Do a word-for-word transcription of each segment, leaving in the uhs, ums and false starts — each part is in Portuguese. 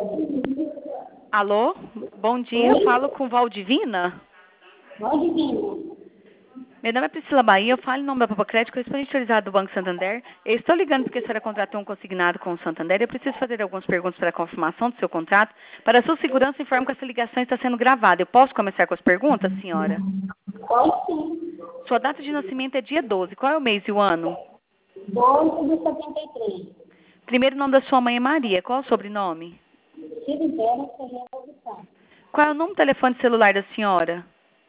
Alô? Bom dia, eu falo com Valdivina. Valdivina. Meu nome é Priscila Bahia, eu falo em nome da Papa Crédito, eu estou autorizado do Banco Santander. Eu estou ligando porque a senhora contratou um consignado com o Santander. Eu preciso fazer algumas perguntas para a confirmação do seu contrato. Para a sua segurança, informo que essa ligação está sendo gravada. Eu posso começar com as perguntas, senhora? Pode sim. Sua data de nascimento é dia doze. Qual é o mês e o ano? doze de setenta e três. Primeiro nome da sua mãe é Maria. Qual é o sobrenome? Silveira Ferreira dos Santos. Qual é o número do telefone celular da senhora?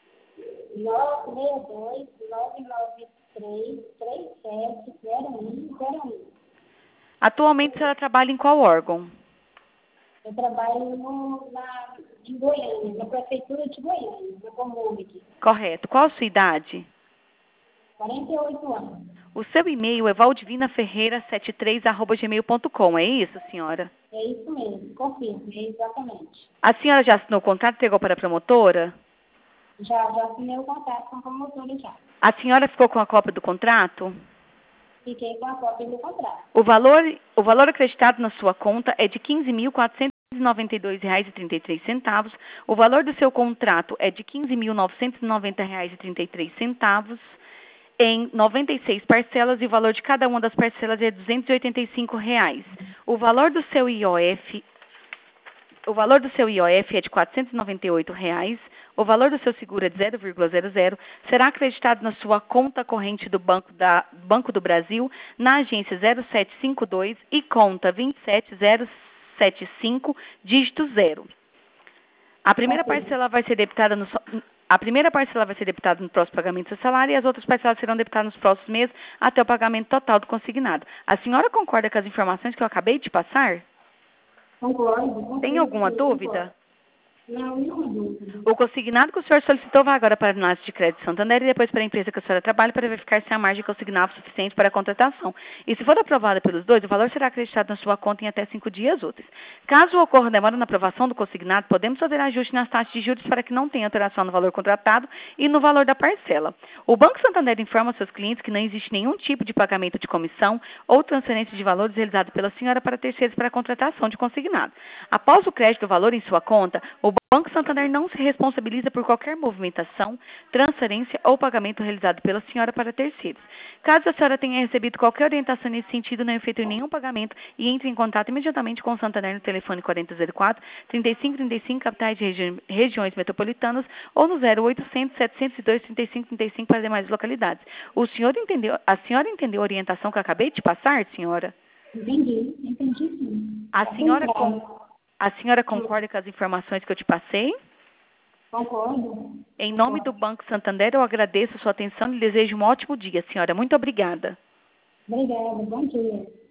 nove seis dois, nove nove três, três sete zero um zero um. Atualmente, a senhora trabalha em qual órgão? Eu trabalho no, na, em Goiânia, na prefeitura de Goiânia, na Comunidade. Correto. Qual a sua idade? quarenta e oito anos. O seu e-mail é valdivinaferreira setenta e três arroba gmail ponto com, é isso, senhora? É isso mesmo, confirmo, é exatamente. A senhora já assinou o contrato e entregou para a promotora? Já, já assinei o contato com a promotora já. A senhora ficou com a cópia do contrato? Fiquei com a cópia do contrato. O valor, o valor acreditado na sua conta é de quinze mil quatrocentos e noventa e dois reais e trinta e três centavos. O valor do seu contrato é de quinze mil novecentos e noventa reais e trinta e três centavos. Em noventa e seis parcelas, e o valor de cada uma das parcelas é duzentos e oitenta e cinco reais. O valor do seu I O F, o valor do seu I O F é de quatrocentos e noventa e oito reais. O valor do seu seguro é de zero vírgula zero zero. Será acreditado na sua conta corrente do Banco, da, Banco do Brasil, na agência zero sete cinco dois e conta vinte e sete zero setenta e cinco, dígito zero. A primeira parcela vai ser debitada no a primeira parcela vai ser debitada no próximo pagamento do seu salário e as outras parcelas serão debitadas nos próximos meses até o pagamento total do consignado. A senhora concorda com as informações que eu acabei de passar? Concordo. concordo Tem alguma concordo. dúvida? Não, nenhuma dúvida. O consignado que o senhor solicitou vai agora para a análise de crédito Santander e depois para a empresa que a senhora trabalha para verificar se a margem consignada é suficiente para a contratação. E se for aprovada pelos dois, o valor será acreditado na sua conta em até cinco dias úteis. Caso ocorra demora na aprovação do consignado, podemos fazer ajuste nas taxas de juros para que não tenha alteração no valor contratado e no valor da parcela. O Banco Santander informa aos seus clientes que não existe nenhum tipo de pagamento de comissão ou transferência de valores realizado pela senhora para terceiros para a contratação de consignado. Após o crédito do valor em sua conta, o Banco Santander não se responsabiliza por qualquer movimentação, transferência ou pagamento realizado pela senhora para terceiros. Caso a senhora tenha recebido qualquer orientação nesse sentido, não efetue nenhum pagamento e entre em contato imediatamente com o Santander no telefone quarenta zero quatro, trinta e cinco trinta e cinco, capitais de regi regiões metropolitanas, ou no zero oitocentos, setecentos e dois, trinta e cinco trinta e cinco para demais localidades. O senhor entendeu, a senhora entendeu a orientação que eu acabei de passar, senhora? Entendi, entendi sim. A senhora, Obrigada. com, a senhora concorda com as informações que eu te passei? Concordo. Em nome do Banco Santander, eu agradeço a sua atenção e lhe desejo um ótimo dia, senhora. Muito obrigada. Obrigada, bom dia.